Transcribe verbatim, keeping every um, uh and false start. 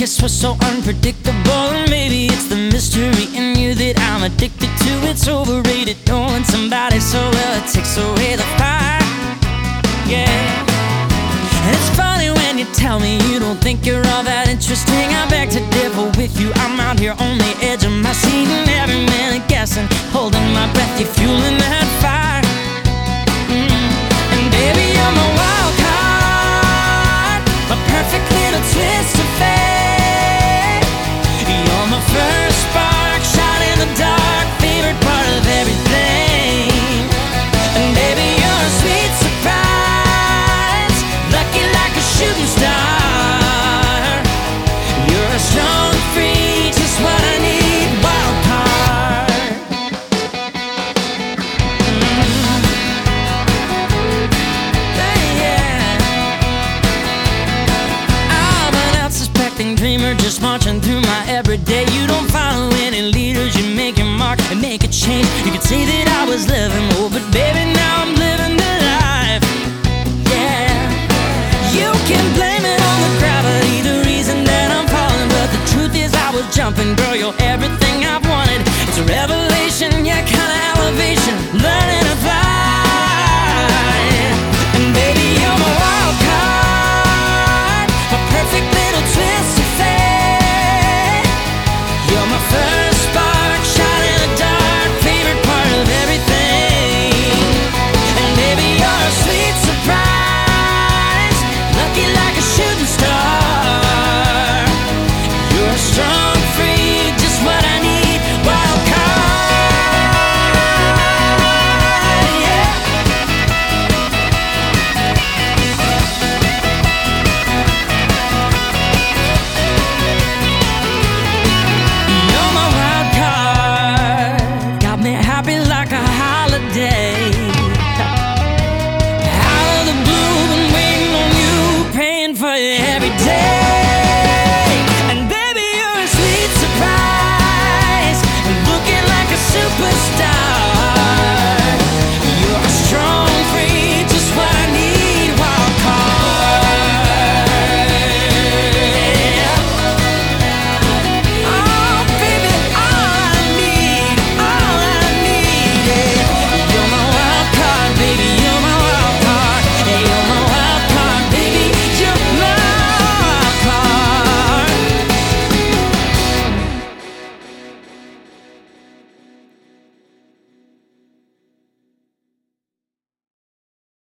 kiss was so unpredictable. And maybe it's the mystery in you that I'm addicted to. It's overrated knowing somebody so well, it takes away the fire. Yeah. And it's funny when you tell me you don't think you're all that interesting. I beg to differ with you, I'm out here on the edge of my seat, and every minute guessing, holding my breath, you're fueling that fire. mm. And baby, you're my wild card, a perfect little twist of fate. You're my first spark, shot in the dark, favorite part of everything. And baby, you're a sweet surprise, lucky like a shooting star. You're a strong free, just what I need, wild card. mm. Yeah. I'm an unsuspecting dreamer, just marching through my everyday. You don't follow any leaders, you make your mark and make a change. You could say that I was living, oh, but baby, now I'm living the life. Yeah. You can blame it on the gravity, the reason that I'm falling, but the truth is I was jumping, girl, you're everything